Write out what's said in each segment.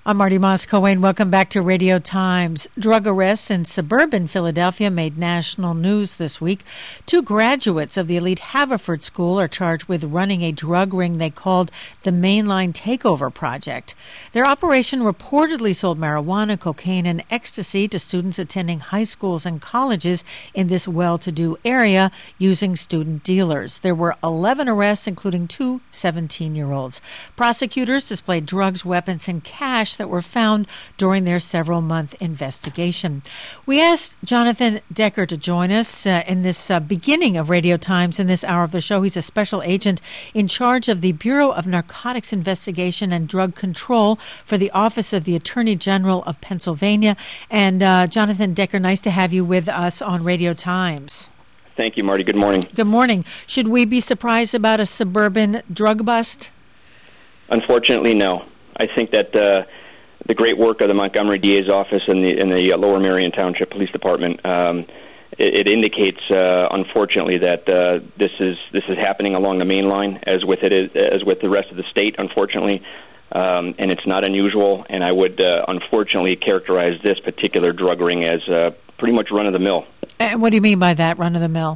I'm Marty Moss-Cohen. Welcome back to Radio Times. Drug arrests in suburban Philadelphia made national news this week. 2 graduates of the elite Haverford School are charged with running a drug ring they called the Mainline Takeover Project. Their operation reportedly sold marijuana, cocaine, and ecstasy to students attending high schools and colleges in this well-to-do area using student dealers. There were 11 arrests, including 2 17-year-olds. Prosecutors displayed drugs, weapons, and cash that were found during their several-month investigation. We asked Jonathan Decker to join us in this beginning of Radio Times in this hour of the show. He's a special agent in charge of the Bureau of Narcotics Investigation and Drug Control for the Office of the Attorney General of Pennsylvania. And Jonathan Decker, nice to have you with us on Radio Times. Thank you, Marty. Good morning. Good morning. Should we be surprised about a suburban drug bust? Unfortunately, no. I think that the great work of the Montgomery DA's office and the Lower Merion Township Police Department, it indicates, unfortunately, that this is happening along the main line, as with the rest of the state, unfortunately, and it's not unusual. And I would unfortunately characterize this particular drug ring as pretty much run of the mill. And what do you mean by that, run of the mill?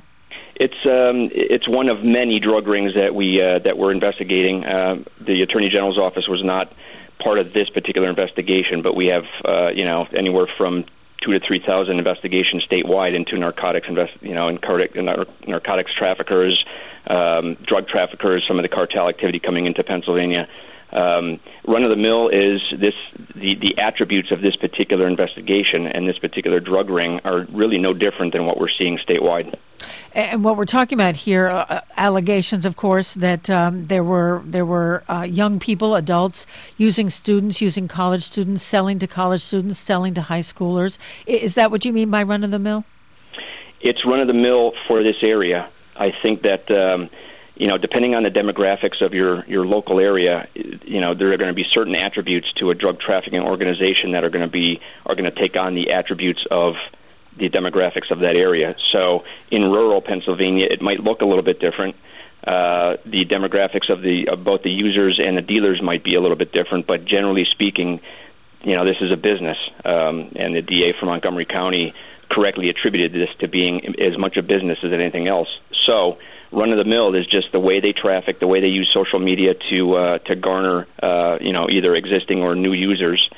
It's one of many drug rings that we're investigating. The Attorney General's office was not part of this particular investigation, but we have anywhere from 2,000 to 3,000 investigations statewide into narcotics, narcotics traffickers, drug traffickers, some of the cartel activity coming into Pennsylvania. Run of the mill is the attributes of this particular investigation and this particular drug ring are really no different than what we're seeing statewide. And what we're talking about here, allegations, of course, that there were young people, adults, using college students, selling to college students, selling to high schoolers. Is that what you mean by run of the mill? It's run of the mill for this area. I think that depending on the demographics of your local area, there are going to be certain attributes to a drug trafficking organization that are going to take on the attributes of the demographics of that area. So in rural Pennsylvania, it might look a little bit different. The demographics of both the users and the dealers might be a little bit different, but generally speaking, this is a business, and the DA for Montgomery County correctly attributed this to being as much a business as anything else. So run-of-the-mill is just the way they traffic, the way they use social media to garner, either existing or new users.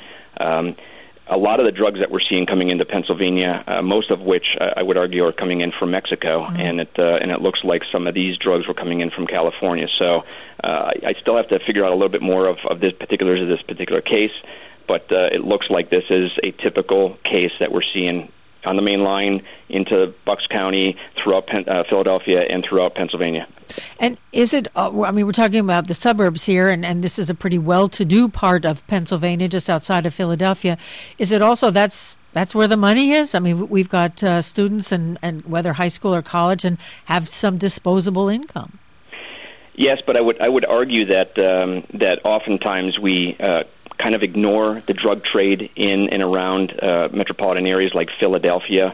A lot of the drugs that we're seeing coming into Pennsylvania, most of which I would argue are coming in from Mexico, and it looks like some of these drugs were coming in from California. So I still have to figure out a little bit more of this particular case, but it looks like this is a typical case that we're seeing on the main line into Bucks County, throughout Philadelphia, and throughout Pennsylvania. And is it, we're talking about the suburbs here, and this is a pretty well-to-do part of Pennsylvania, just outside of Philadelphia. Is it also that's where the money is? I mean, we've got students, and whether high school or college, and have some disposable income. Yes, but I would argue that that oftentimes we kind of ignore the drug trade in and around metropolitan areas like Philadelphia.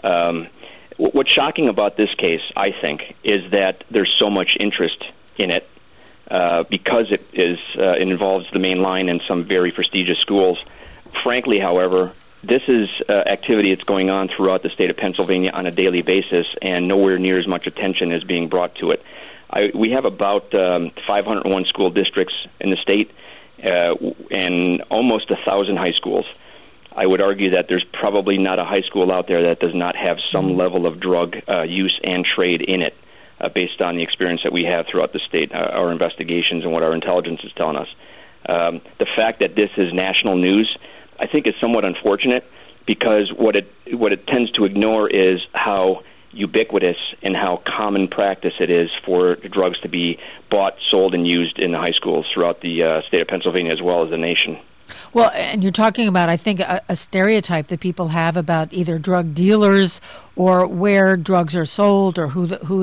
What's shocking about this case, I think, is that there's so much interest in it because it involves the main line and some very prestigious schools. Frankly, however, this is activity that's going on throughout the state of Pennsylvania on a daily basis, and nowhere near as much attention is being brought to it. We have about 501 school districts in the state, and almost 1,000 high schools. I would argue that there's probably not a high school out there that does not have some level of drug use and trade in it, based on the experience that we have throughout the state, our investigations, and what our intelligence is telling us. The fact that this is national news, I think, is somewhat unfortunate, because what it tends to ignore is how ubiquitous and how common practice it is for drugs to be bought, sold, and used in the high schools throughout the state of Pennsylvania as well as the nation. Well, and you're talking about, I think, a stereotype that people have about either drug dealers or where drugs are sold or who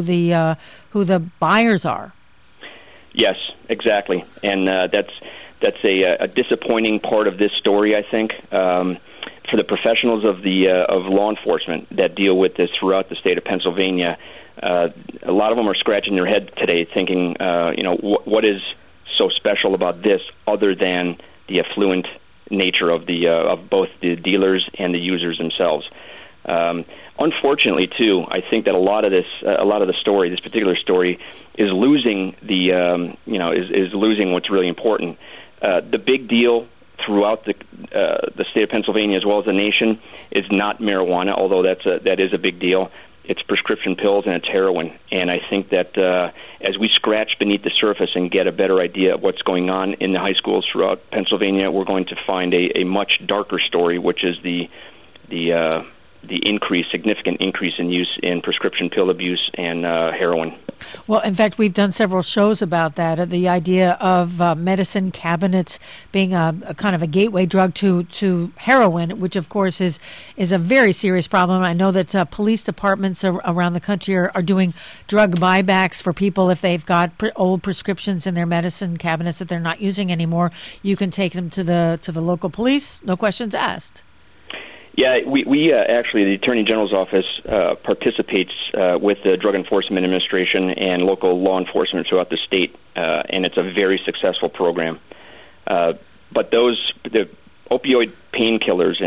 the buyers are. Yes, exactly, and that's a disappointing part of this story, I think. For the professionals of law enforcement that deal with this throughout the state of Pennsylvania, a lot of them are scratching their head today, thinking, what is so special about this other than the affluent nature of both the dealers and the users themselves. Unfortunately, too, I think that a lot of the story, this particular story, is losing is losing what's really important. The big deal throughout the state of Pennsylvania as well as the nation is not marijuana, although that is a big deal. It's prescription pills and it's heroin. And I think that as we scratch beneath the surface and get a better idea of what's going on in the high schools throughout Pennsylvania, we're going to find a much darker story, which is the significant increase in use in prescription pill abuse and heroin. Well, in fact, we've done several shows about that, the idea of medicine cabinets being a kind of a gateway drug to heroin, which, of course, is a very serious problem. I know that police departments around the country are doing drug buybacks for people if they've got old prescriptions in their medicine cabinets that they're not using anymore. You can take them to the local police, no questions asked. Yeah, we actually, the Attorney General's office participates with the Drug Enforcement Administration and local law enforcement throughout the state, and it's a very successful program. But the opioid painkillers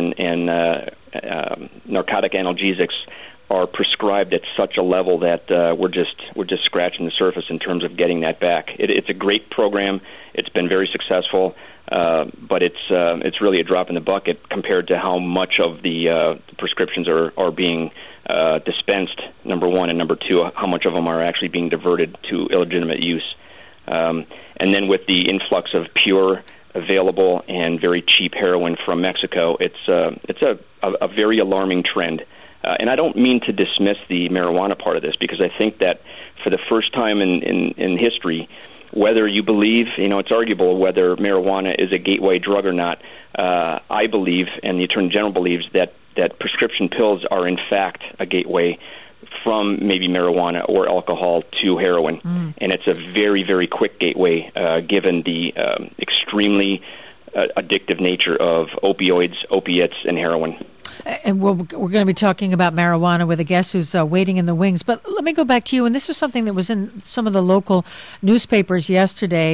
and narcotic analgesics are prescribed at such a level that we're just scratching the surface in terms of getting that back. It's a great program. It's been very successful. But it's really a drop in the bucket compared to how much of the prescriptions are being dispensed, number one, and number two, how much of them are actually being diverted to illegitimate use. And then with the influx of pure, available, and very cheap heroin from Mexico, it's a very alarming trend. And I don't mean to dismiss the marijuana part of this, because I think that for the first time in history, whether you believe, it's arguable whether marijuana is a gateway drug or not. I believe, and the Attorney General believes, that prescription pills are in fact a gateway from maybe marijuana or alcohol to heroin. And it's a very, very quick gateway given the extremely addictive nature of opioids, opiates, and heroin. And we're going to be talking about marijuana with a guest who's waiting in the wings. But let me go back to you. And this was something that was in some of the local newspapers yesterday.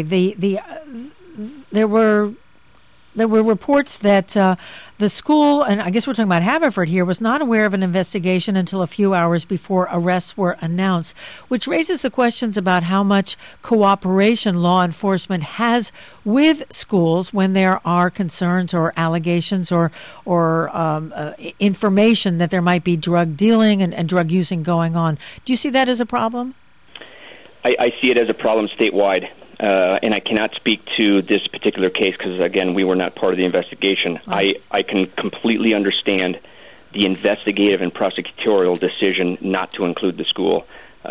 There were reports that the school, and I guess we're talking about Haverford here, was not aware of an investigation until a few hours before arrests were announced, which raises the questions about how much cooperation law enforcement has with schools when there are concerns or allegations or information that there might be drug dealing and drug using going on. Do you see that as a problem? I see it as a problem statewide. And I cannot speak to this particular case because, again, we were not part of the investigation. I can completely understand the investigative and prosecutorial decision not to include the school.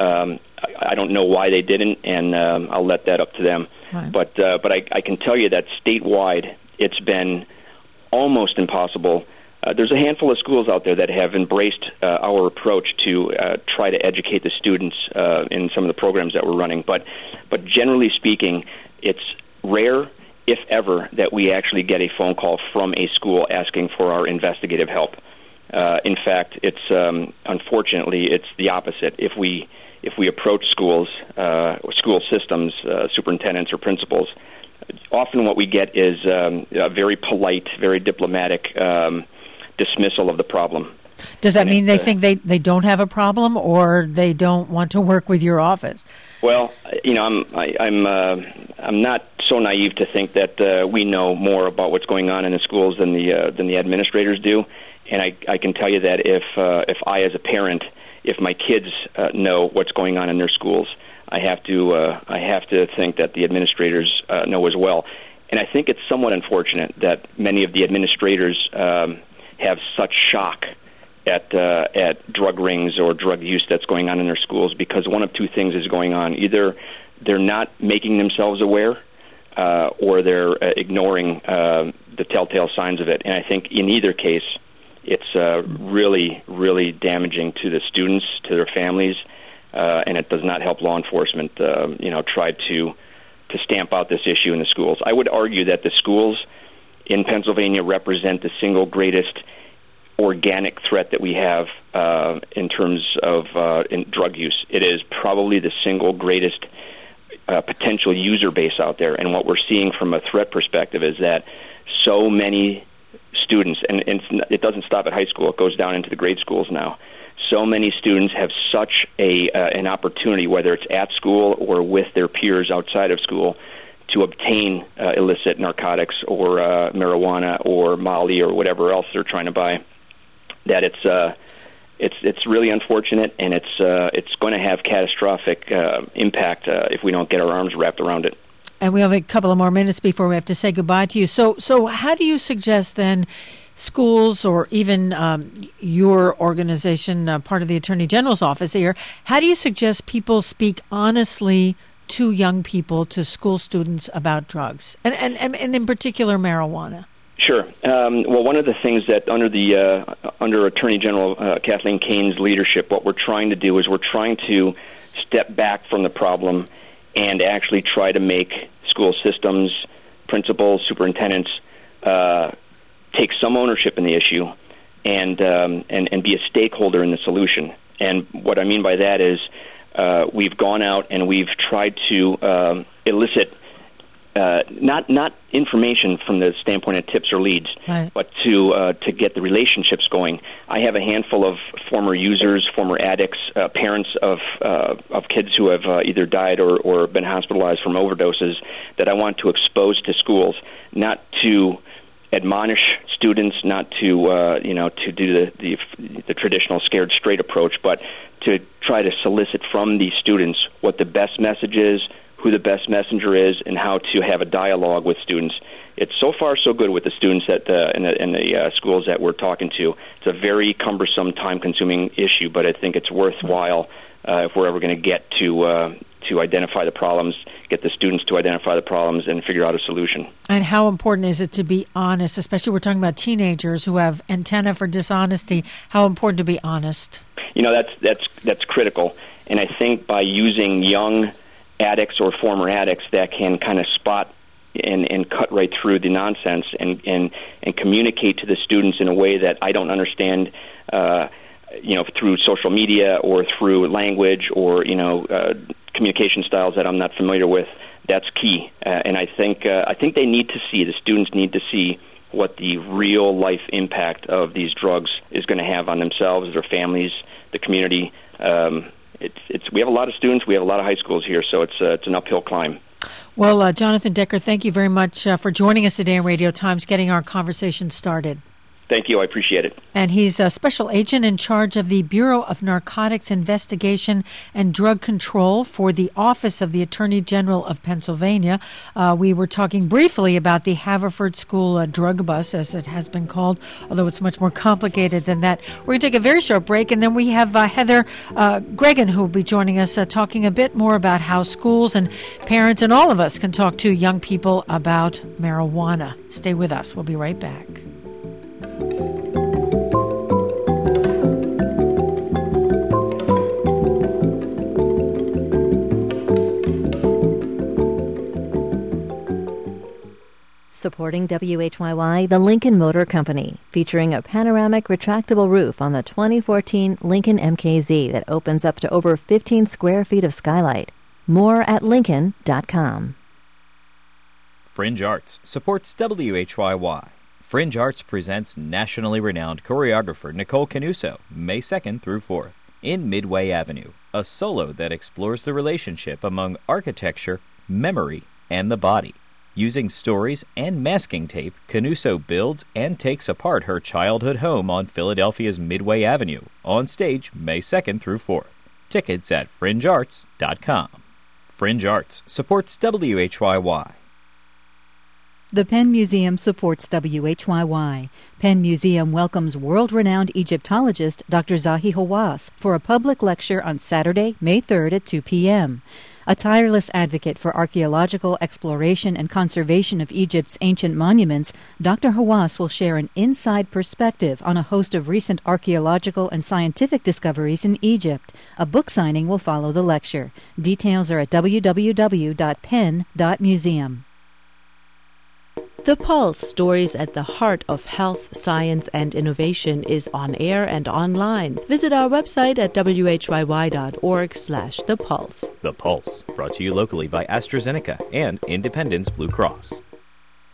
I don't know why they didn't, and I'll let that up to them. Right. But I can tell you that statewide it's been almost impossible. There's a handful of schools out there that have embraced our approach to try to educate the students in some of the programs that we're running. But generally speaking, it's rare, if ever, that we actually get a phone call from a school asking for our investigative help. In fact, it's unfortunately it's the opposite. If we approach schools, school systems, superintendents or principals, often what we get is a very polite, very diplomatic dismissal of the problem. Does that mean they think they don't have a problem, or they don't want to work with your office? Well, I'm not so naive to think that we know more about what's going on in the schools than the administrators do, and I can tell you that if I, as a parent, if my kids know what's going on in their schools, I have to think that the administrators know as well. And I think it's somewhat unfortunate that many of the administrators have such shock at drug rings or drug use that's going on in their schools, because one of two things is going on. Either they're not making themselves aware or they're ignoring the telltale signs of it. And I think in either case, it's really, really damaging to the students, to their families, and it does not help law enforcement try to stamp out this issue in the schools. I would argue that the schools in Pennsylvania represent the single greatest organic threat that we have in terms of in drug use. It is probably the single greatest potential user base out there, and what we're seeing from a threat perspective is that so many students, and it doesn't stop at high school. It goes down into the grade schools now. So many students have such an opportunity, whether it's at school or with their peers outside of school, to obtain illicit narcotics or marijuana or Molly or whatever else they're trying to buy. That it's really unfortunate, and it's going to have catastrophic impact if we don't get our arms wrapped around it. And we have a couple of more minutes before we have to say goodbye to you. So how do you suggest then schools or even your organization, part of the Attorney General's office here, how do you suggest people speak honestly to young people, to school students about drugs, and in particular marijuana? Sure. Well, one of the things that under Attorney General Kathleen Kane's leadership, what we're trying to do is we're trying to step back from the problem and actually try to make school systems, principals, superintendents take some ownership in the issue and be a stakeholder in the solution. And what I mean by that is we've gone out and we've tried to elicit not information from the standpoint of tips or leads, right, but to get the relationships going. I have a handful of former users, former addicts, parents of kids who have either died or been hospitalized from overdoses that I want to expose to schools, not to admonish students, not to to do the traditional scared straight approach, but to try to solicit from these students what the best message is, who the best messenger is, and how to have a dialogue with students. It's so far so good with the students in the schools that we're talking to. It's a very cumbersome, time-consuming issue, but I think it's worthwhile if we're ever going to get to identify the problems, get the students to identify the problems, and figure out a solution. And how important is it to be honest, especially we're talking about teenagers who have antenna for dishonesty? How important to be honest? That's critical, and I think by using young addicts or former addicts that can kind of spot and cut right through the nonsense and communicate to the students in a way that I don't understand, through social media or through language or communication styles that I'm not familiar with. That's key, and I think they need to see, the students need to see what the real life impact of these drugs is going to have on themselves, their families, the community. We have a lot of students, we have a lot of high schools here, so it's an uphill climb. Well, Jonathan Decker, thank you very much for joining us today on Radio Times, getting our conversation started. Thank you. I appreciate it. And he's a special agent in charge of the Bureau of Narcotics Investigation and Drug Control for the Office of the Attorney General of Pennsylvania. We were talking briefly about the Haverford School drug bus, as it has been called, although it's much more complicated than that. We're going to take a very short break, and then we have Heather Gregan, who will be joining us, talking a bit more about how schools and parents and all of us can talk to young people about marijuana. Stay with us. We'll be right back. Supporting WHYY, the Lincoln Motor Company, featuring a panoramic retractable roof on the 2014 Lincoln MKZ that opens up to over 15 square feet of skylight. More at Lincoln.com. Fringe Arts supports WHYY. Fringe Arts presents nationally renowned choreographer Nicole Canuso, May 2nd through 4th, in Midway Avenue, a solo that explores the relationship among architecture, memory, and the body. Using stories and masking tape, Canuso builds and takes apart her childhood home on Philadelphia's Midway Avenue, on stage May 2nd through 4th. Tickets at fringearts.com. Fringe Arts supports WHYY. The Penn Museum supports WHYY. Penn Museum welcomes world-renowned Egyptologist Dr. Zahi Hawass for a public lecture on Saturday, May 3rd at 2 p.m. A tireless advocate for archaeological exploration and conservation of Egypt's ancient monuments, Dr. Hawass will share an inside perspective on a host of recent archaeological and scientific discoveries in Egypt. A book signing will follow the lecture. Details are at www.penn.museum. The Pulse, stories at the heart of health, science, and innovation, is on air and online. Visit our website at whyy.org/The Pulse. The Pulse, brought to you locally by AstraZeneca and Independence Blue Cross.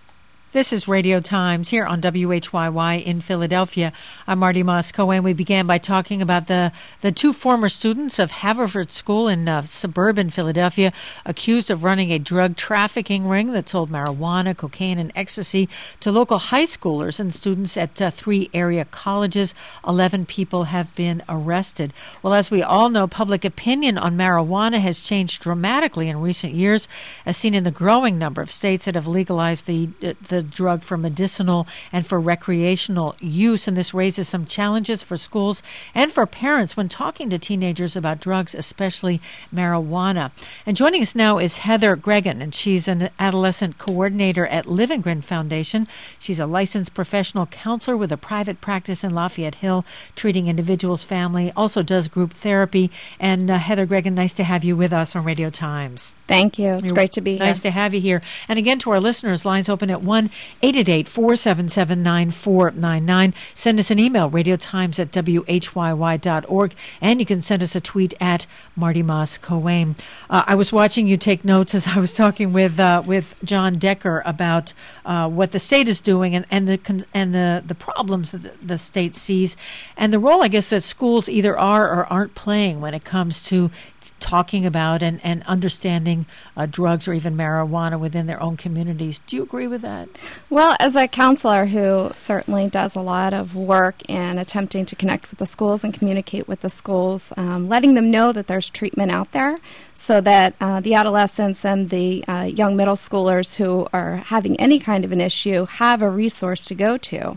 This is Radio Times here on WHYY in Philadelphia. I'm Marty Moss-Cohen. We began by talking about the two former students of Haverford School in suburban Philadelphia accused of running a drug trafficking ring that sold marijuana, cocaine, and ecstasy to local high schoolers and students at 3 area colleges. 11 people have been arrested. Well, as we all know, public opinion on marijuana has changed dramatically in recent years, as seen in the growing number of states that have legalized the drug for medicinal and for recreational use, and this raises some challenges for schools and for parents when talking to teenagers about drugs, especially marijuana. And joining us now is Heather Gregan, and she's an adolescent coordinator at Livengren Foundation. She's a licensed professional counselor with a private practice in Lafayette Hill, treating individuals, family, also does group therapy. And Heather Gregan, nice to have you with us on Radio Times. Thank you. It's great to be here. Nice to have you here. And again, to our listeners, lines open at 1-888-477-9499. Send us an email, radiotimes@whyy.org, and you can send us a tweet at Marty Moss-Cohen. I was watching you take notes as I was talking with John Decker about what the state is doing and the problems that the state sees, and the role, I guess, that schools either are or aren't playing when it comes to talking about and understanding drugs or even marijuana within their own communities. Do you agree with that? Well, as a counselor who certainly does a lot of work in attempting to connect with the schools and communicate with the schools, letting them know that there's treatment out there so that the adolescents and the young middle schoolers who are having any kind of an issue have a resource to go to.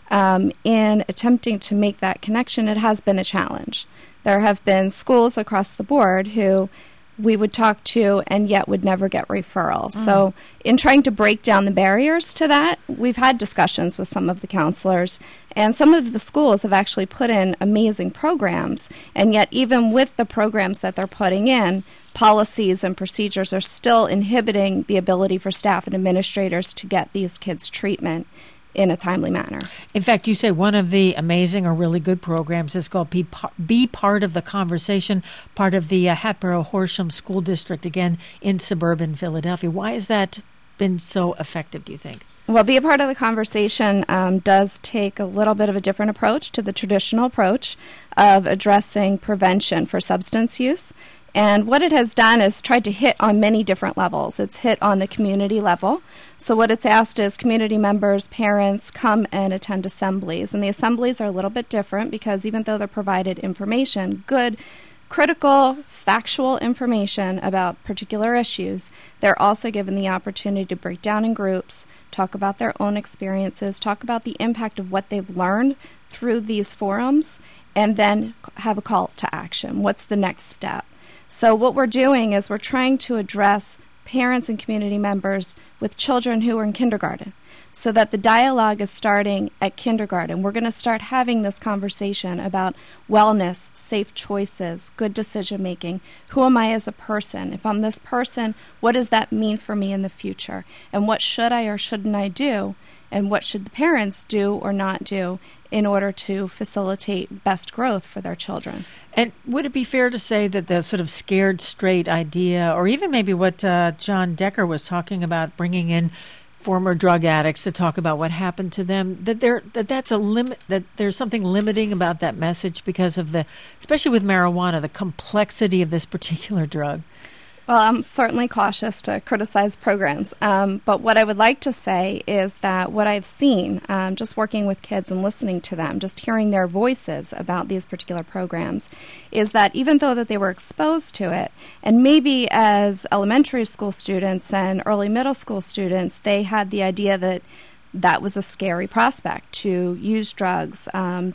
In attempting to make that connection, it has been a challenge. There have been schools across the board who we would talk to and yet would never get referrals. So in trying to break down the barriers to that, we've had discussions with some of the counselors, and some of the schools have actually put in amazing programs, and yet even with the programs that they're putting in, policies and procedures are still inhibiting the ability for staff and administrators to get these kids treatment in a timely manner. In fact, you say one of the amazing or really good programs is called Be Part of the Conversation, part of the Hatboro-Horsham School District, again, in suburban Philadelphia. Why has that been so effective, do you think? Well, Be a Part of the Conversation does take a little bit of a different approach to the traditional approach of addressing prevention for substance use. And what it has done is tried to hit on many different levels. It's hit on the community level. So what it's asked is community members, parents, come and attend assemblies. And the assemblies are a little bit different because even though they're provided information, good, critical, factual information about particular issues, they're also given the opportunity to break down in groups, talk about their own experiences, talk about the impact of what they've learned through these forums, and then have a call to action. What's the next step? So what we're doing is we're trying to address parents and community members with children who are in kindergarten so that the dialogue is starting at kindergarten. We're going to start having this conversation about wellness, safe choices, good decision making. Who am I as a person? If I'm this person, what does that mean for me in the future? And what should I or shouldn't I do? And what should the parents do or not do in order to facilitate best growth for their children? And would it be fair to say that the sort of scared straight idea, or even maybe what John Decker was talking about, bringing in former drug addicts to talk about what happened to them, that's a limit, that there's something limiting about that message because of especially with marijuana, the complexity of this particular drug? Well, I'm certainly cautious to criticize programs, but what I would like to say is that what I've seen, just working with kids and listening to them, just hearing their voices about these particular programs, is that even though that they were exposed to it, and maybe as elementary school students and early middle school students, they had the idea that that was a scary prospect to use drugs and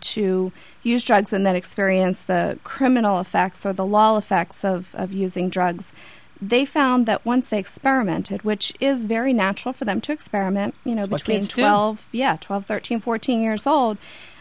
then experience the criminal effects or the law effects of using drugs. They found that once they experimented, which is very natural for them to experiment, between 12, 13, 14 years old,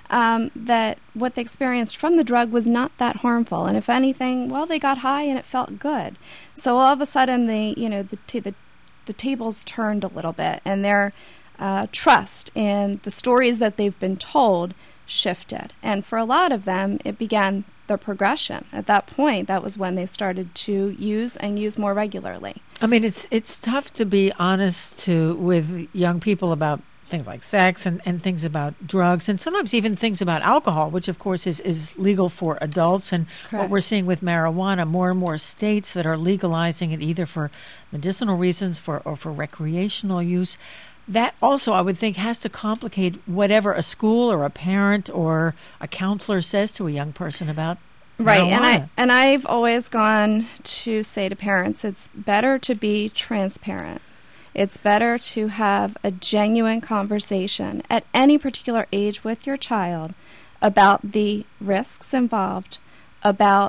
that what they experienced from the drug was not that harmful. And if anything, well, they got high and it felt good. So all of a sudden, the tables turned a little bit, and their trust in the stories that they've been told shifted. And for a lot of them, it began their progression. At that point, that was when they started to use and use more regularly. I mean, it's tough to be honest with young people about things like sex and things about drugs, and sometimes even things about alcohol, which of course is legal for adults. And Correct. What we're seeing with marijuana, more and more states that are legalizing it either for medicinal reasons or for recreational use. That also, I would think, has to complicate whatever a school or a parent or a counselor says to a young person about right. marijuana. And I've always gone to say to parents, it's better to be transparent. It's better to have a genuine conversation at any particular age with your child about the risks involved, about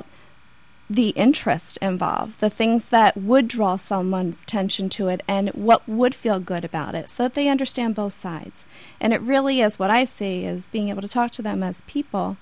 the interest involved, the things that would draw someone's attention to it, and what would feel good about it, so that they understand both sides. And it really is, what I see is being able to talk to them as people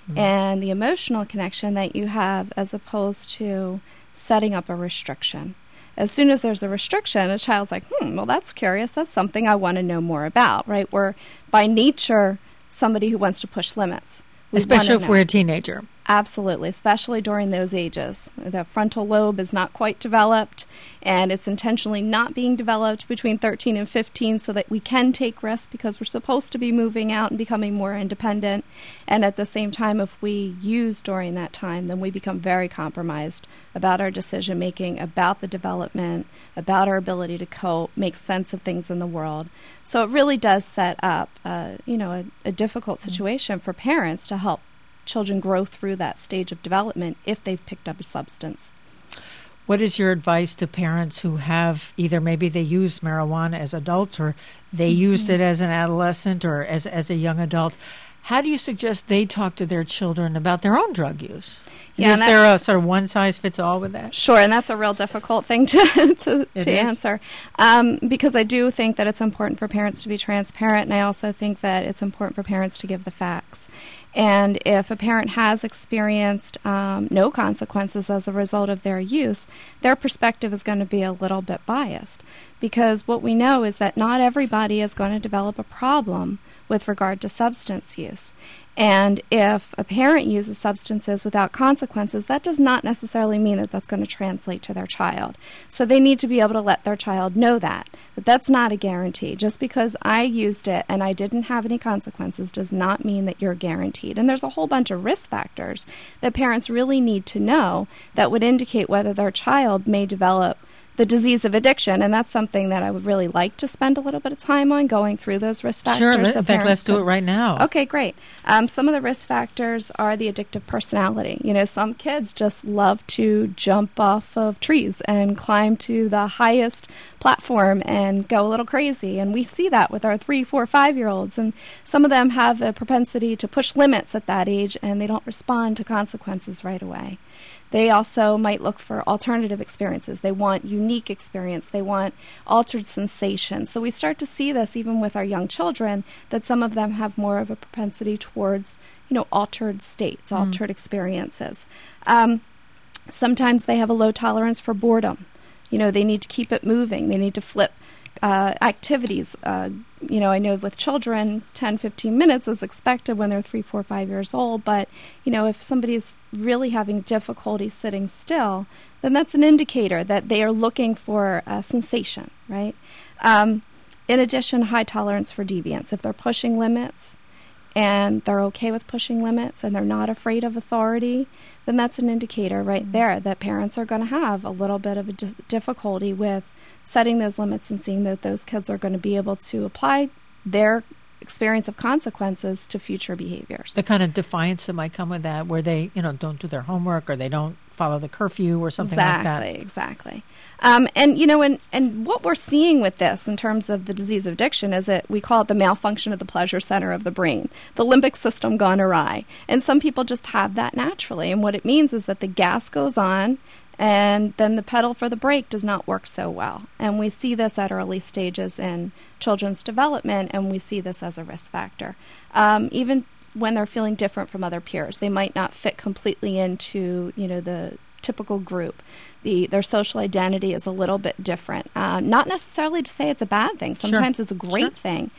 and the emotional connection that you have, as opposed to setting up a restriction. As soon as there's a restriction, a child's like, well, that's curious. That's something I want to know more about, right? We're, by nature, somebody who wants to push limits. Especially if we're a teenager. Absolutely, especially during those ages. The frontal lobe is not quite developed, and it's intentionally not being developed between 13 and 15 so that we can take risks, because we're supposed to be moving out and becoming more independent. And at the same time, if we use during that time, then we become very compromised about our decision making, about the development, about our ability to cope, make sense of things in the world. So it really does set up a difficult situation for parents to help children grow through that stage of development if they've picked up a substance. What is your advice to parents who have either maybe they use marijuana as adults or they used it as an adolescent or as a young adult? How do you suggest they talk to their children about their own drug use? Yeah, is there a sort of one-size-fits-all with that? Sure, and that's a real difficult thing to answer, because I do think that it's important for parents to be transparent, and I also think that it's important for parents to give the facts. And if a parent has experienced no consequences as a result of their use, their perspective is going to be a little bit biased, because what we know is that not everybody is going to develop a problem with regard to substance use. And if a parent uses substances without consequences, that does not necessarily mean that that's going to translate to their child. So they need to be able to let their child know that that's not a guarantee. Just because I used it and I didn't have any consequences does not mean that you're guaranteed. And there's a whole bunch of risk factors that parents really need to know that would indicate whether their child may develop the disease of addiction, and that's something that I would really like to spend a little bit of time on, going through those risk factors. Sure, in fact, let's do it right now. Okay, great. Some of the risk factors are the addictive personality. You know, some kids just love to jump off of trees and climb to the highest platform and go a little crazy, and we see that with our 3, 4, 5-year-olds, and some of them have a propensity to push limits at that age, and they don't respond to consequences right away. They also might look for alternative experiences. They want unique experience. They want altered sensations. So we start to see this even with our young children, that some of them have more of a propensity towards, altered states, altered experiences. Sometimes they have a low tolerance for boredom. They need to keep it moving. They need to flip activities. I know with children, 10, 15 minutes is expected when they're 3, 4, 5 years old. But, if somebody's really having difficulty sitting still, then that's an indicator that they are looking for a sensation, right? In addition, high tolerance for deviance. If they're pushing limits and they're okay with pushing limits and they're not afraid of authority, then that's an indicator right there that parents are going to have a little bit of a difficulty with setting those limits and seeing that those kids are going to be able to apply their experience of consequences to future behaviors. The kind of defiance that might come with that, where they, don't do their homework or they don't follow the curfew or something like that. Exactly. And what we're seeing with this in terms of the disease of addiction is that we call it the malfunction of the pleasure center of the brain, the limbic system gone awry. And some people just have that naturally. And what it means is that the gas goes on, and then the pedal for the brake does not work so well. And we see this at early stages in children's development, and we see this as a risk factor. Even when they're feeling different from other peers, they might not fit completely into, the typical group. Their social identity is a little bit different. Not necessarily to say it's a bad thing. Sometimes it's a great thing,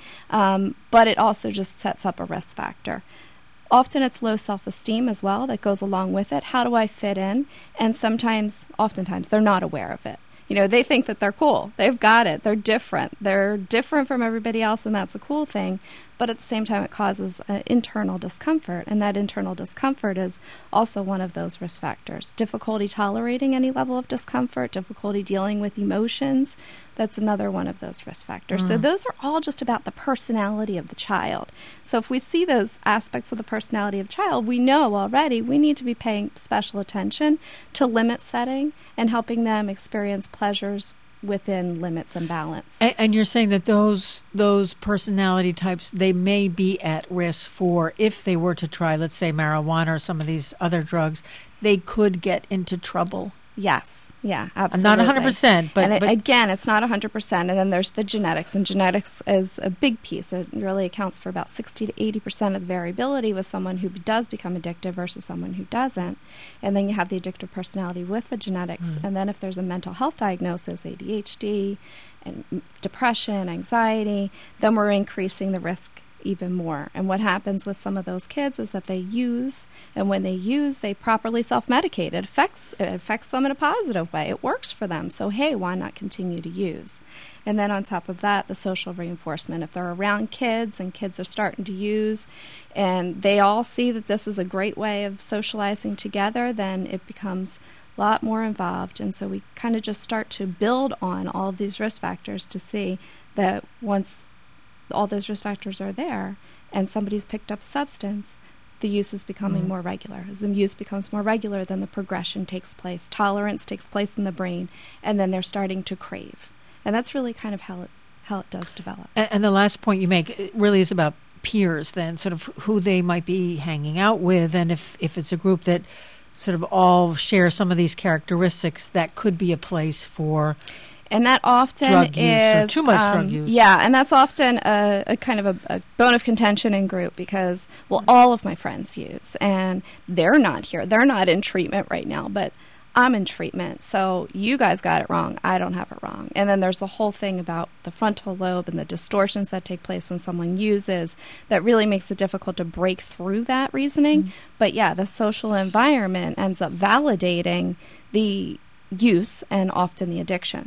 but it also just sets up a risk factor. Often it's low self-esteem as well that goes along with it. How do I fit in? And oftentimes, they're not aware of it. They think that they're cool. They've got it. They're different. They're different from everybody else, and that's a cool thing. But at the same time, it causes internal discomfort, and that internal discomfort is also one of those risk factors. Difficulty tolerating any level of discomfort, difficulty dealing with emotions, that's another one of those risk factors. So those are all just about the personality of the child. So if we see those aspects of the personality of the child, we know already we need to be paying special attention to limit setting and helping them experience pleasures within limits and balance. And you're saying that those personality types, they may be at risk for, if they were to try, let's say, marijuana or some of these other drugs, they could get into trouble. Yes. Yeah, absolutely. Not 100%, but again, it's not 100%. And then there's the genetics, and genetics is a big piece. It really accounts for about 60 to 80% of the variability with someone who does become addictive versus someone who doesn't. And then you have the addictive personality with the genetics. And then if there's a mental health diagnosis, ADHD, and depression, anxiety, then we're increasing the risk even more. And what happens with some of those kids is that they use, and when they use, they properly self-medicate. It affects them in a positive way. It works for them. So, hey, why not continue to use? And then on top of that, the social reinforcement. If they're around kids and kids are starting to use and they all see that this is a great way of socializing together, then it becomes a lot more involved. And so we kind of just start to build on all of these risk factors to see that once all those risk factors are there and somebody's picked up substance, the use is becoming more regular. As the use becomes more regular, then the progression takes place, tolerance takes place in the brain, and then they're starting to crave. And that's really kind of how it does develop. And the last point you make really is about peers then, sort of who they might be hanging out with, and if it's a group that sort of all share some of these characteristics, that could be a place for and that often drug use is or too much drug use. Yeah, and that's often a kind of a bone of contention in group because, well, all of my friends use, and they're not here. They're not in treatment right now, but I'm in treatment, so you guys got it wrong. I don't have it wrong. And then there's the whole thing about the frontal lobe and the distortions that take place when someone uses that really makes it difficult to break through that reasoning. But yeah, the social environment ends up validating the use and often the addiction,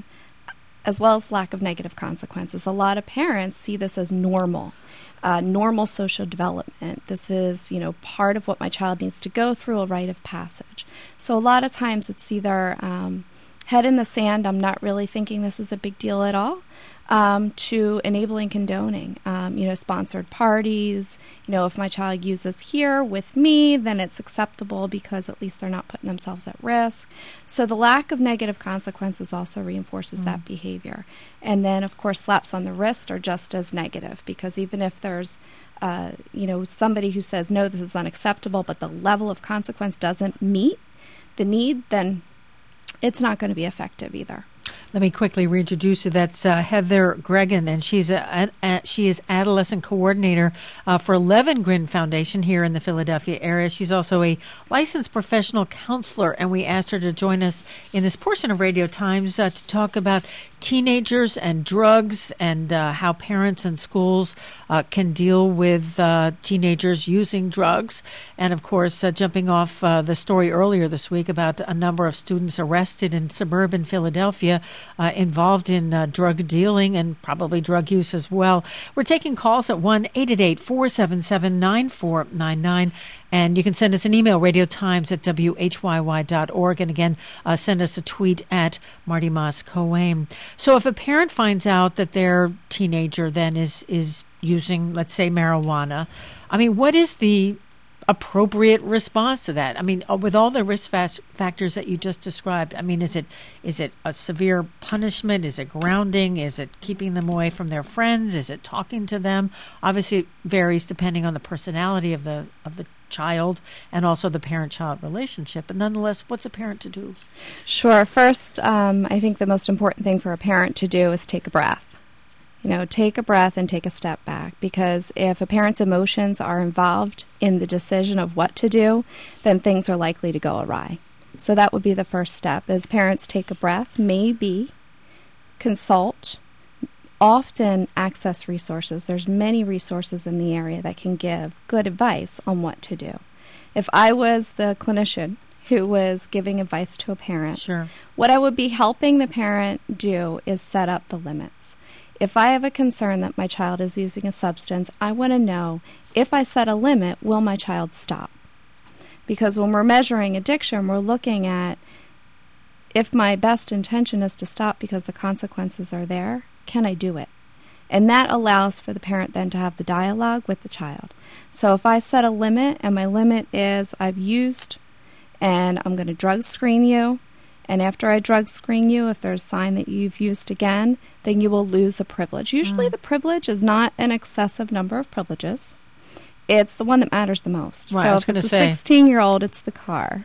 as well as lack of negative consequences. A lot of parents see this as normal social development. This is, part of what my child needs to go through, a rite of passage. So a lot of times it's either head in the sand, I'm not really thinking this is a big deal at all, to enabling condoning, sponsored parties. If my child uses here with me, then it's acceptable because at least they're not putting themselves at risk. So the lack of negative consequences also reinforces that behavior. And then, of course, slaps on the wrist are just as negative because even if there's somebody who says, no, this is unacceptable, but the level of consequence doesn't meet the need, then it's not going to be effective either. Let me quickly reintroduce you. That's Heather Gregan, and she is adolescent coordinator for Levengren Foundation here in the Philadelphia area. She's also a licensed professional counselor, and we asked her to join us in this portion of Radio Times to talk about teenagers and drugs and how parents and schools can deal with teenagers using drugs. And, of course, jumping off the story earlier this week about a number of students arrested in suburban Philadelphia involved in drug dealing and probably drug use as well. We're taking calls at 1-888-477-9499. And you can send us an email, radiotimes@whyy.org. And again, send us a tweet at Marty Moss Coame. So if a parent finds out that their teenager then is using, let's say, marijuana, I mean, what is the appropriate response to that? I mean, with all the risk factors that you just described, I mean, is it a severe punishment? Is it grounding? Is it keeping them away from their friends? Is it talking to them? Obviously, it varies depending on the personality of the child and also the parent-child relationship. But nonetheless, what's a parent to do? Sure. First, I think the most important thing for a parent to do is take a breath. Take a breath and take a step back, because if a parent's emotions are involved in the decision of what to do, then things are likely to go awry. So that would be the first step, is parents take a breath, maybe consult, often access resources. There's many resources in the area that can give good advice on what to do. If I was the clinician who was giving advice to a parent, Sure. what I would be helping the parent do is set up the limits. If I have a concern that my child is using a substance, I want to know, if I set a limit, will my child stop? Because when we're measuring addiction, we're looking at, if my best intention is to stop because the consequences are there, can I do it? And that allows for the parent then to have the dialogue with the child. So if I set a limit, and my limit is I've used and I'm going to drug screen you, and after I drug screen you, if there's a sign that you've used again, then you will lose a privilege. Usually the privilege is not an excessive number of privileges. It's the one that matters the most. Right, so if it's a 16-year-old, it's the car.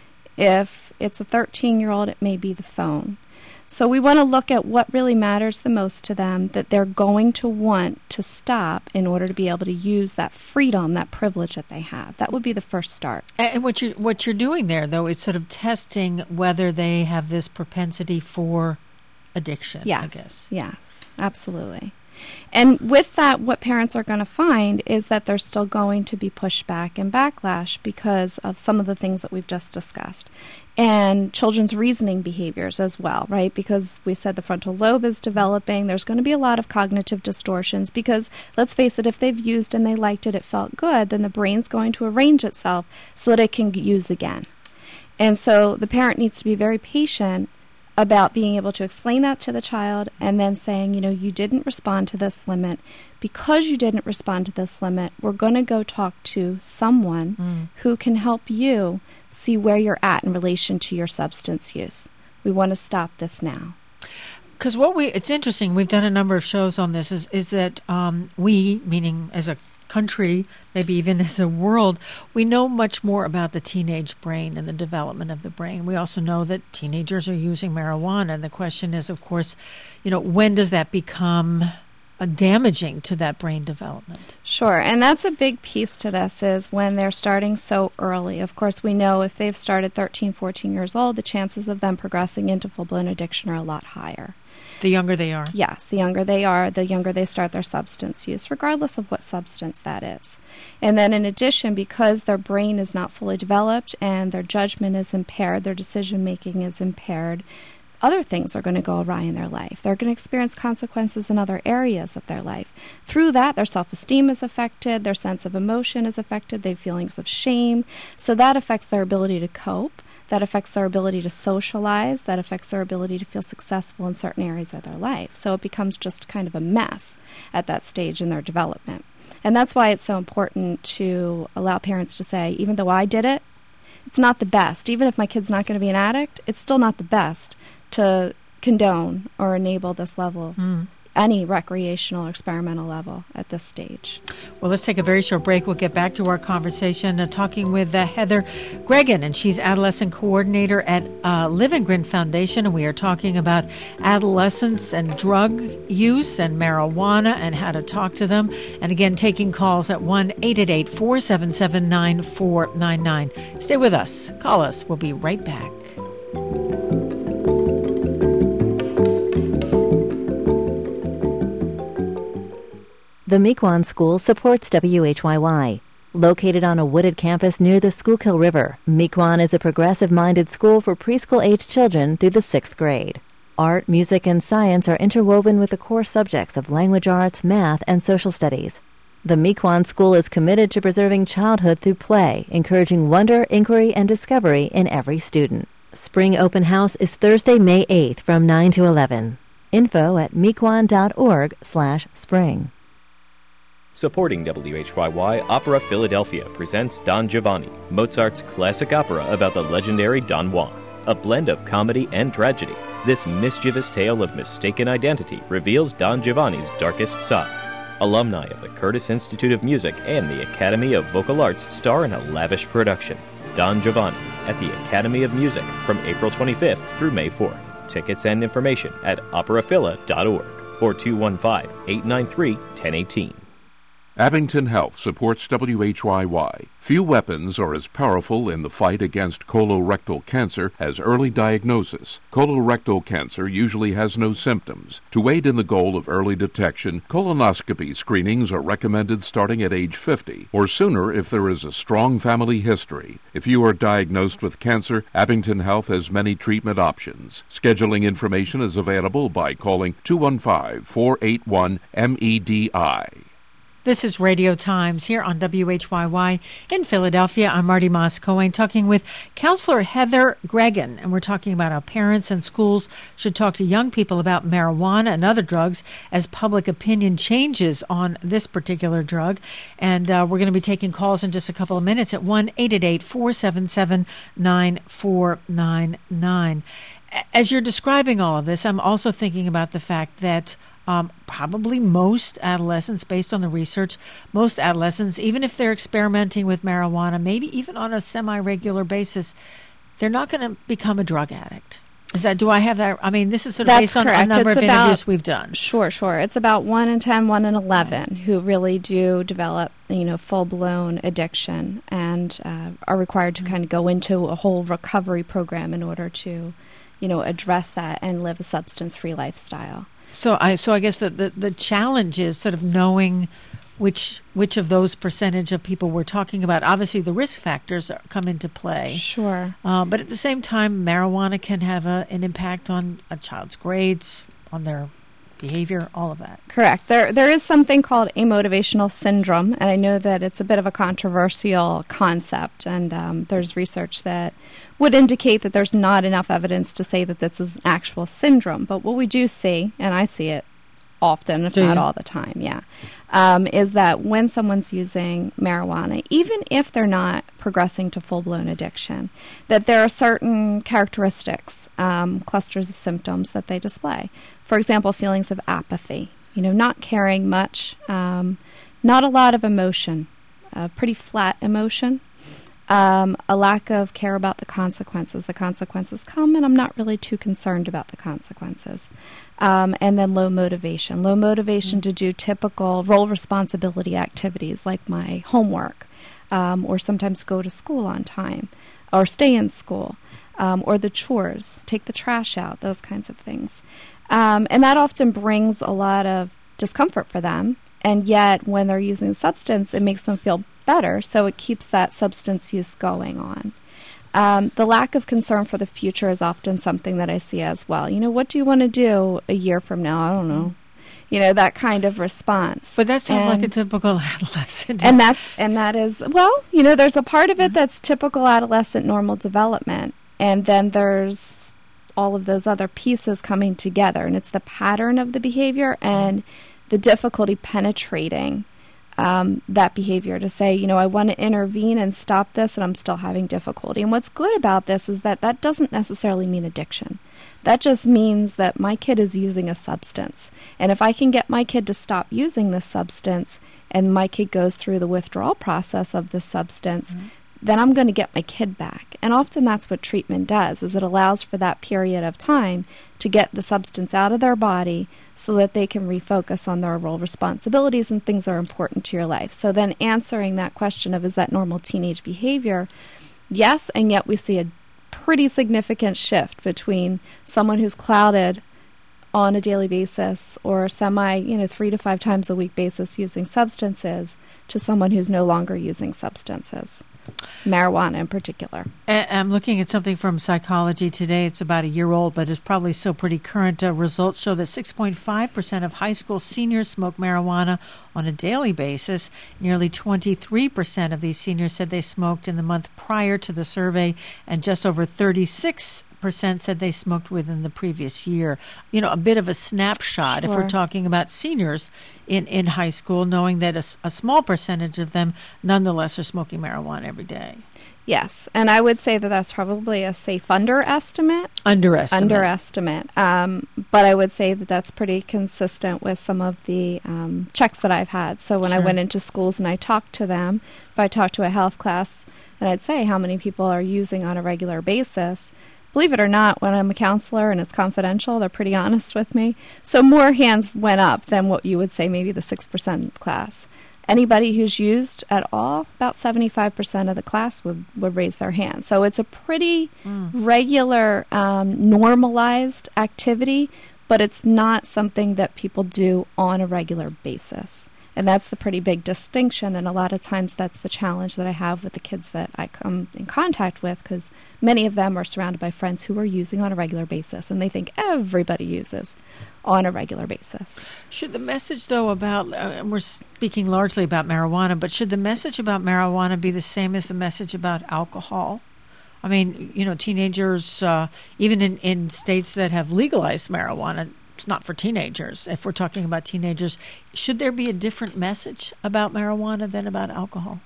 If it's a 13-year-old, it may be the phone. So we want to look at what really matters the most to them, that they're going to want to stop in order to be able to use that freedom, that privilege that they have. That would be the first start. And what you're doing there, though, is sort of testing whether they have this propensity for addiction, Yes, I guess. yes, absolutely. And with that, what parents are going to find is that there's still going to be pushback and backlash because of some of the things that we've just discussed. And children's reasoning behaviors as well, right? Because we said the frontal lobe is developing. There's going to be a lot of cognitive distortions because, let's face it, if they've used and they liked it, it felt good, then the brain's going to arrange itself so that it can use again. And so the parent needs to be very patient about being able to explain that to the child and then saying, you didn't respond to this limit. Because you didn't respond to this limit, we're going to go talk to someone who can help you see where you're at in relation to your substance use. We want to stop this now. Because it's interesting, we've done a number of shows on this, is that we, meaning as a country, maybe even as a world, we know much more about the teenage brain and the development of the brain. We also know that teenagers are using marijuana, and the question is, of course, when does that become damaging to that brain development? Sure, and that's a big piece to this, is when they're starting so early. Of course, we know if they've started 13, 14 years old, the chances of them progressing into full-blown addiction are a lot higher. The younger they are? Yes, the younger they are, the younger they start their substance use, regardless of what substance that is. And then in addition, because their brain is not fully developed and their judgment is impaired, their decision-making is impaired, other things are going to go awry in their life. They're going to experience consequences in other areas of their life. Through that, their self-esteem is affected, their sense of emotion is affected, they have feelings of shame. So that affects their ability to cope. That affects their ability to socialize. That affects their ability to feel successful in certain areas of their life. So it becomes just kind of a mess at that stage in their development. And that's why it's so important to allow parents to say, even though I did it, it's not the best. Even if my kid's not going to be an addict, it's still not the best to condone or enable this level, any recreational or experimental level at this stage. Well, let's take a very short break. We'll get back to our conversation talking with Heather Gregan, and she's adolescent coordinator at Livengren Foundation, and we are talking about adolescents and drug use and marijuana and how to talk to them. And again, taking calls at 1-888-477-9499. Stay with us. Call us. We'll be right back. The Mequon School supports WHYY. Located on a wooded campus near the Schuylkill River, Mequon is a progressive-minded school for preschool-age children through the 6th grade. Art, music, and science are interwoven with the core subjects of language arts, math, and social studies. The Mequon School is committed to preserving childhood through play, encouraging wonder, inquiry, and discovery in every student. Spring Open House is Thursday, May 8th from 9 to 11. Info at mequon.org/spring. Supporting WHYY, Opera Philadelphia presents Don Giovanni, Mozart's classic opera about the legendary Don Juan. A blend of comedy and tragedy, this mischievous tale of mistaken identity reveals Don Giovanni's darkest side. Alumni of the Curtis Institute of Music and the Academy of Vocal Arts star in a lavish production. Don Giovanni at the Academy of Music from April 25th through May 4th. Tickets and information at operaphila.org or 215-893-1018. Abington Health supports WHYY. Few weapons are as powerful in the fight against colorectal cancer as early diagnosis. Colorectal cancer usually has no symptoms. To aid in the goal of early detection, colonoscopy screenings are recommended starting at age 50 or sooner if there is a strong family history. If you are diagnosed with cancer, Abington Health has many treatment options. Scheduling information is available by calling 215-481-MEDI. This is Radio Times here on WHYY in Philadelphia. I'm Marty Moss-Cohen talking with Counselor Heather Gregan, and we're talking about how parents and schools should talk to young people about marijuana and other drugs as public opinion changes on this particular drug. And we're going to be taking calls in just a couple of minutes at 1-888-477-9499. As you're describing all of this, I'm also thinking about the fact that probably most adolescents, based on the research, most adolescents, even if they're experimenting with marijuana, maybe even on a semi-regular basis, they're not going to become a drug addict. Do I have that? I mean, this is sort of That's based on correct. a number It's of about, interviews we've done. Sure. It's about 1 in 10, 1 in 11 who really do develop, full-blown addiction and are required to kind of go into a whole recovery program in order to, address that and live a substance-free lifestyle. So I guess the challenge is sort of knowing which of those percentage of people we're talking about. Obviously, the risk factors come into play. Sure. But at the same time, marijuana can have an impact on a child's grades, on their behavior, all of that. Correct. There is something called amotivational syndrome, and I know that it's a bit of a controversial concept, and there's research that would indicate that there's not enough evidence to say that this is an actual syndrome. But what we do see, and I see it often, if not all the time, is that when someone's using marijuana, even if they're not progressing to full-blown addiction, that there are certain characteristics, clusters of symptoms that they display. For example, feelings of apathy, not caring much, not a lot of emotion, pretty flat emotion, a lack of care about the consequences. The consequences come, and I'm not really too concerned about the consequences. And then low motivation to do typical role responsibility activities like my homework, or sometimes go to school on time, or stay in school, or the chores, take the trash out, those kinds of things. And that often brings a lot of discomfort for them, and yet when they're using the substance, it makes them feel better, so it keeps that substance use going on. The lack of concern for the future is often something that I see as well. What do you want to do a year from now? I don't know. That kind of response. But that sounds like a typical adolescent. And that is, there's a part of it that's typical adolescent normal development, and then there's all of those other pieces coming together, and it's the pattern of the behavior and the difficulty penetrating that behavior to say, I want to intervene and stop this, and I'm still having difficulty. And what's good about this is that doesn't necessarily mean addiction. That just means that my kid is using a substance. And if I can get my kid to stop using this substance, and my kid goes through the withdrawal process of this substance, then I'm going to get my kid back. And often that's what treatment does, is it allows for that period of time to get the substance out of their body so that they can refocus on their role responsibilities and things that are important to your life. So then answering that question of, is that normal teenage behavior? Yes, and yet we see a pretty significant shift between someone who's clouded on a daily basis or 3 to 5 times a week basis using substances to someone who's no longer using substances. Marijuana in particular. I'm looking at something from Psychology Today. It's about a year old, but it's probably still pretty current. Results show that 6.5% of high school seniors smoke marijuana on a daily basis. Nearly 23% of these seniors said they smoked in the month prior to the survey, and just over 36% said they smoked within the previous year. A bit of a snapshot if we're talking about seniors in high school, knowing that a small percentage of them nonetheless are smoking marijuana every day. Yes, and I would say that that's probably a safe underestimate. But I would say that that's pretty consistent with some of the checks that I've had. So when I went into schools and I talked to them, if I talked to a health class, and I'd say how many people are using on a regular basis, believe it or not, when I'm a counselor and it's confidential, they're pretty honest with me. So more hands went up than what you would say maybe the 6% class. Anybody who's used at all, about 75% of the class would raise their hand. So it's a pretty regular, normalized activity, but it's not something that people do on a regular basis. And that's the pretty big distinction, and a lot of times that's the challenge that I have with the kids that I come in contact with, because many of them are surrounded by friends who are using on a regular basis, and they think everybody uses on a regular basis. Should the message, though, about, we're speaking largely about marijuana, but should the message about marijuana be the same as the message about alcohol? I mean, teenagers, even in states that have legalized marijuana, it's not for teenagers. If we're talking about teenagers, should there be a different message about marijuana than about alcohol?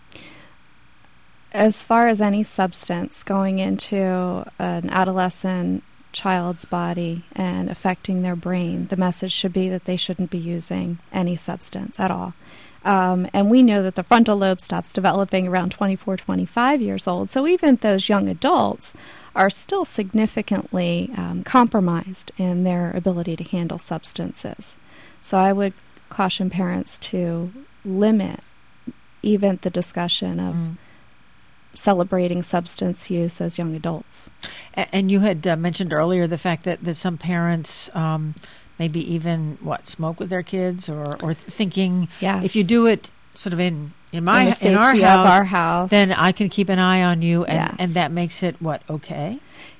As far as any substance going into an adolescent child's body and affecting their brain, the message should be that they shouldn't be using any substance at all. And we know that the frontal lobe stops developing around 24, 25 years old. So even those young adults are still significantly compromised in their ability to handle substances. So I would caution parents to limit even the discussion of celebrating substance use as young adults. And you had mentioned earlier the fact that some parents maybe even smoke with their kids, or thinking if you do it sort of in our house, then I can keep an eye on you, and that makes it okay?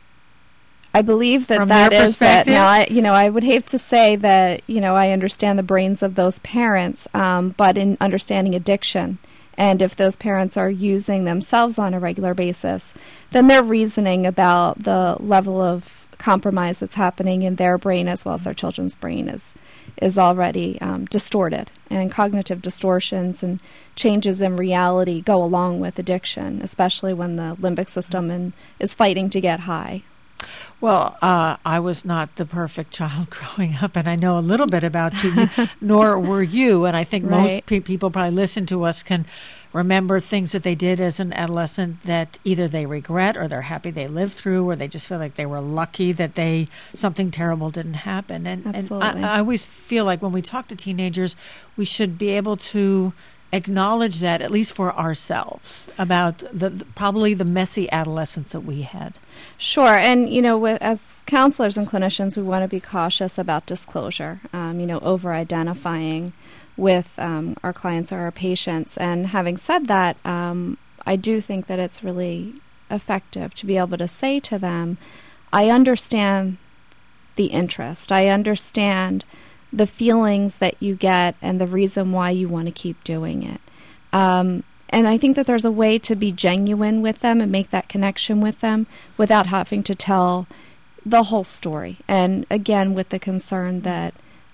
I believe that is that. Now, I would hate to say that I understand the brains of those parents, but in understanding addiction, and if those parents are using themselves on a regular basis, then their reasoning about the level of compromise that's happening in their brain as well as their children's brain is already distorted, and cognitive distortions and changes in reality go along with addiction, especially when the limbic system is fighting to get high. Well, I was not the perfect child growing up, and I know a little bit about you, nor were you. And I think most people probably listen to us can remember things that they did as an adolescent that either they regret or they're happy they lived through, or they just feel like they were lucky that something terrible didn't happen. And I always feel like when we talk to teenagers, we should be able to acknowledge that, at least for ourselves, about probably the messy adolescence that we had. Sure, and as counselors and clinicians, we want to be cautious about disclosure. Over-identifying with our clients or our patients. And having said that, I do think that it's really effective to be able to say to them, I understand the interest. I understand the feelings that you get and the reason why you want to keep doing it. And I think that there's a way to be genuine with them and make that connection with them without having to tell the whole story. And again, with the concern that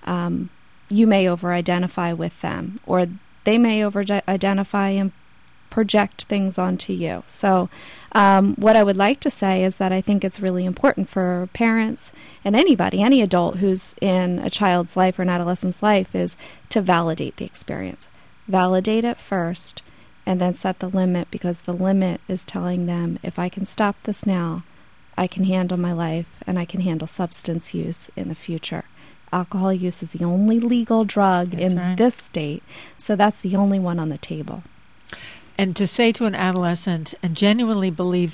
you may over-identify with them, or they may over-identify and project things onto you. So what I would like to say is that I think it's really important for parents and any adult who's in a child's life or an adolescent's life is to validate the experience. Validate it first, and then set the limit, because the limit is telling them, if I can stop this now, I can handle my life and I can handle substance use in the future. Alcohol use is the only legal drug this state, so that's the only one on the table. And to say to an adolescent and genuinely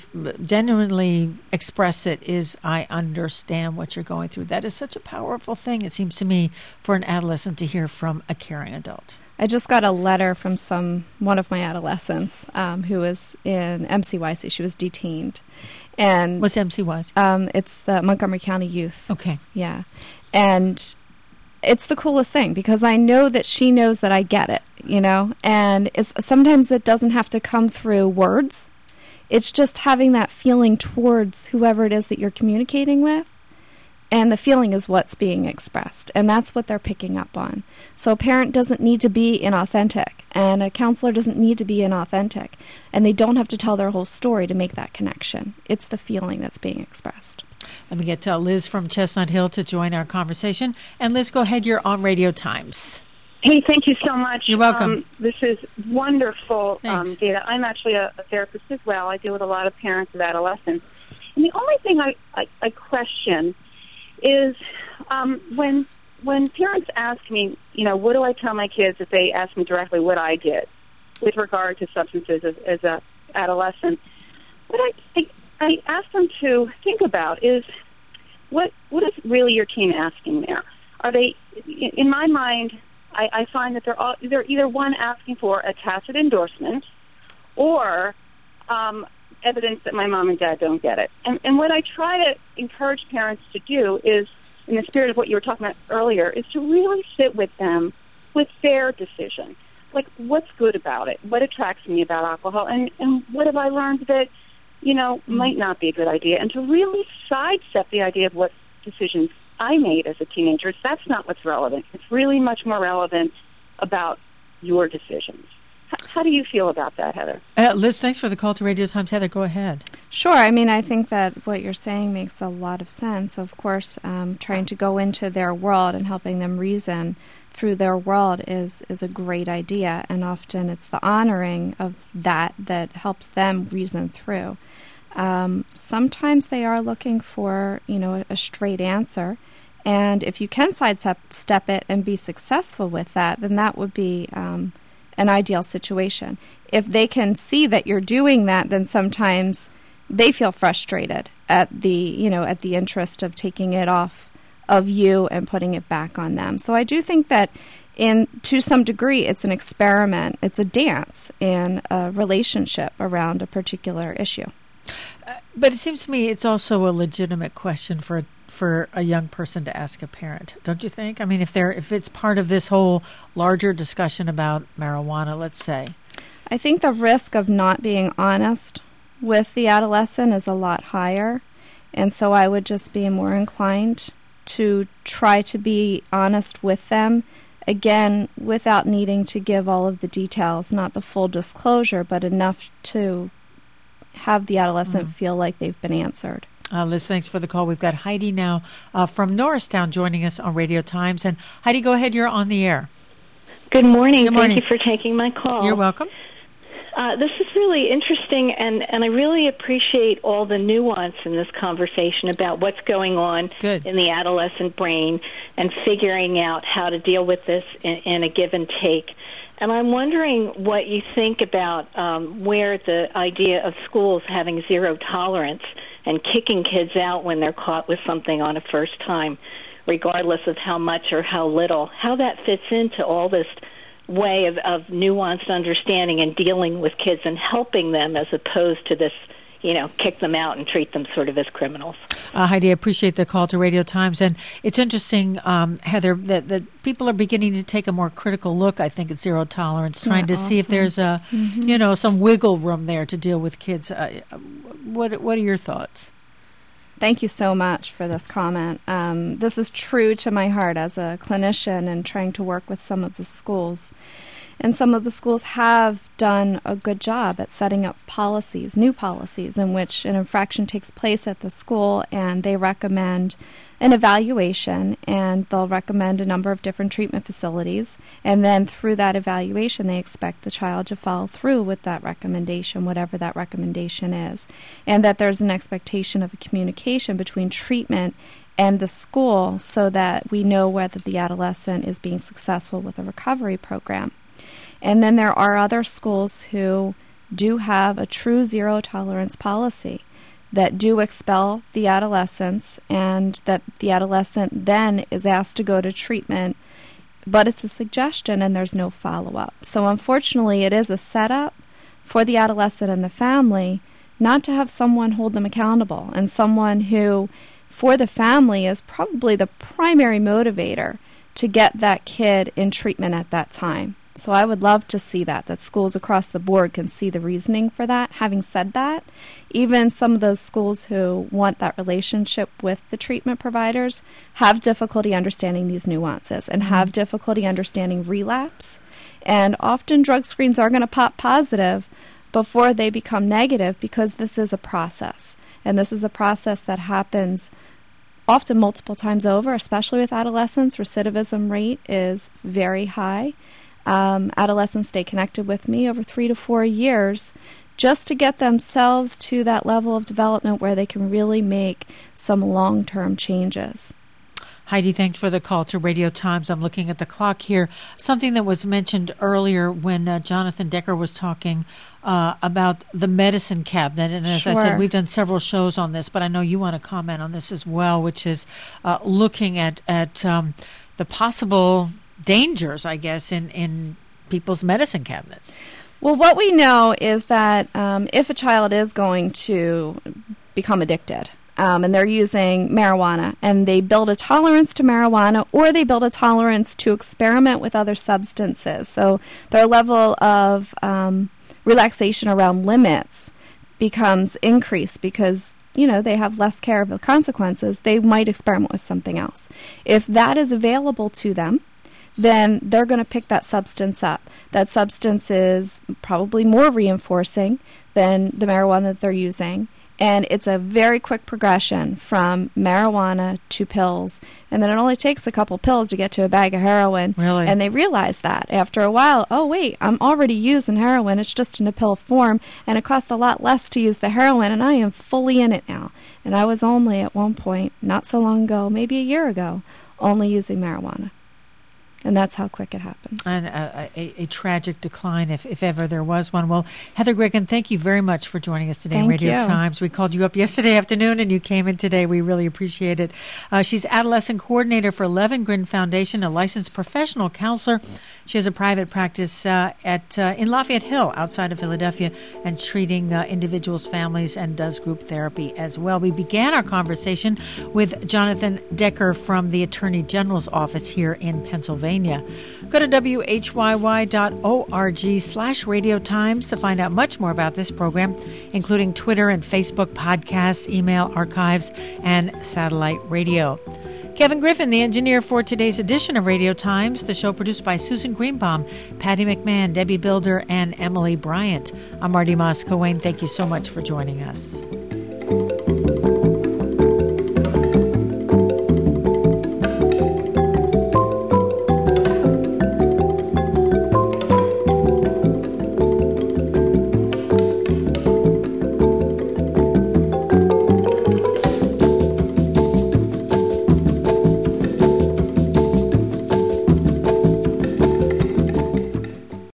express it is, I understand what you're going through. That is such a powerful thing, it seems to me, for an adolescent to hear from a caring adult. I just got a letter from one of my adolescents who was in MCYC. She was detained. And what's MCYC? It's the Montgomery County Youth. Okay. Yeah. And it's the coolest thing, because I know that she knows that I get it, and sometimes it doesn't have to come through words. It's just having that feeling towards whoever it is that you're communicating with, and the feeling is what's being expressed, and that's what they're picking up on. So a parent doesn't need to be inauthentic, and a counselor doesn't need to be inauthentic, and they don't have to tell their whole story to make that connection. It's the feeling that's being expressed. Let me get Liz from Chestnut Hill to join our conversation. And Liz, go ahead. You're on Radio Times. Hey, thank you so much. You're welcome. This is wonderful data. I'm actually a therapist as well. I deal with a lot of parents of adolescents. And the only thing I question is when when parents ask me, what do I tell my kids if they ask me directly what I did with regard to substances as a adolescent, what I ask them to think about is what is really your teen asking there? Are they, in my mind, I find that they're either one asking for a tacit endorsement or evidence that my mom and dad don't get it. And what I try to encourage parents to do is, in the spirit of what you were talking about earlier, is to really sit with them with their decision. Like, what's good about it? What attracts me about alcohol? And what have I learned that, might not be a good idea? And to really sidestep the idea of what decisions I made as a teenager. That's not what's relevant. It's really much more relevant about your decisions. How do you feel about that, Heather? Liz, thanks for the call to Radio Times. Heather, go ahead. Sure. I mean, I think that what you're saying makes a lot of sense. Of course, trying to go into their world and helping them reason through their world is a great idea, and often it's the honoring of that helps them reason through. Sometimes they are looking for, a straight answer, and if you can sidestep it and be successful with that, then that would be an ideal situation. If they can see that you're doing that, then sometimes they feel frustrated at the interest of taking it off of you and putting it back on them. So I do think that to some degree it's an experiment, it's a dance in a relationship around a particular issue. But it seems to me it's also a legitimate question for a young person to ask a parent, don't you think? I mean, if it's part of this whole larger discussion about marijuana, let's say. I think the risk of not being honest with the adolescent is a lot higher, and so I would just be more inclined to try to be honest with them, again, without needing to give all of the details, not the full disclosure, but enough to have the adolescent feel like they've been answered. Liz, thanks for the call. We've got Heidi now from Norristown joining us on Radio Times. And Heidi, go ahead. You're on the air. Good morning. Good morning. Thank you for taking my call. You're welcome. This is really interesting, and I really appreciate all the nuance in this conversation about what's going on in the adolescent brain and figuring out how to deal with this in a give and take. And I'm wondering what you think about where the idea of schools having zero tolerance and kicking kids out when they're caught with something on a first time, regardless of how much or how little, how that fits into all this way of nuanced understanding and dealing with kids and helping them as opposed to this, kick them out and treat them sort of as criminals. Heidi, I appreciate the call to Radio Times. And it's interesting, Heather, that people are beginning to take a more critical look, I think, at zero tolerance, trying to see if there's some wiggle room there to deal with kids. What are your thoughts? Thank you so much for this comment. This is true to my heart as a clinician and trying to work with some of the schools. And some of the schools have done a good job at setting up policies, new policies, in which an infraction takes place at the school and they recommend an evaluation, and they'll recommend a number of different treatment facilities. And then through that evaluation, they expect the child to follow through with that recommendation, whatever that recommendation is. And that there's an expectation of a communication between treatment and the school so that we know whether the adolescent is being successful with a recovery program. And then there are other schools who do have a true zero tolerance policy that do expel the adolescents, and that the adolescent then is asked to go to treatment, but it's a suggestion and there's no follow-up. So unfortunately, it is a setup for the adolescent and the family not to have someone hold them accountable, and someone who, for the family, is probably the primary motivator to get that kid in treatment at that time. So I would love to see that schools across the board can see the reasoning for that. Having said that, even some of those schools who want that relationship with the treatment providers have difficulty understanding these nuances and have difficulty understanding relapse. And often drug screens are going to pop positive before they become negative, because this is a process. And this is a process that happens often multiple times over, especially with adolescents. Recidivism rate is very high. Adolescents stay connected with me over 3 to 4 years just to get themselves to that level of development where they can really make some long-term changes. Heidi, thanks for the call to Radio Times. I'm looking at the clock here. Something that was mentioned earlier when Jonathan Decker was talking about the medicine cabinet. And as I said, we've done several shows on this, but I know you want to comment on this as well, which is looking at the possible dangers, I guess, in people's medicine cabinets. Well, what we know is that if a child is going to become addicted, and they're using marijuana, and they build a tolerance to marijuana, or they build a tolerance to experiment with other substances, so their level of relaxation around limits becomes increased because they have less care of the consequences. They might experiment with something else. If that is available to them, then they're going to pick that substance up. That substance is probably more reinforcing than the marijuana that they're using. And it's a very quick progression from marijuana to pills. And then it only takes a couple pills to get to a bag of heroin. Really? And they realize that after a while, oh, wait, I'm already using heroin. It's just in a pill form. And it costs a lot less to use the heroin. And I am fully in it now. And I was only at one point, not so long ago, maybe a year ago, only using marijuana. And that's how quick it happens. And a tragic decline, if ever there was one. Well, Heather Gregan, thank you very much for joining us today on Radio Times. We called you up yesterday afternoon, and you came in today. We really appreciate it. She's adolescent coordinator for Levengren Foundation, a licensed professional counselor. She has a private practice in Lafayette Hill, outside of Philadelphia, and treating individuals, families, and does group therapy as well. We began our conversation with Jonathan Decker from the Attorney General's office here in Pennsylvania. Go to whyy.org/Radio Times to find out much more about this program, including Twitter and Facebook, podcasts, email archives, and satellite radio. Kevin Griffin, the engineer for today's edition of Radio Times, the show produced by Susan Greenbaum, Patty McMahon, Debbie Builder, and Emily Bryant. I'm Marty Moss-Coane. Thank you so much for joining us.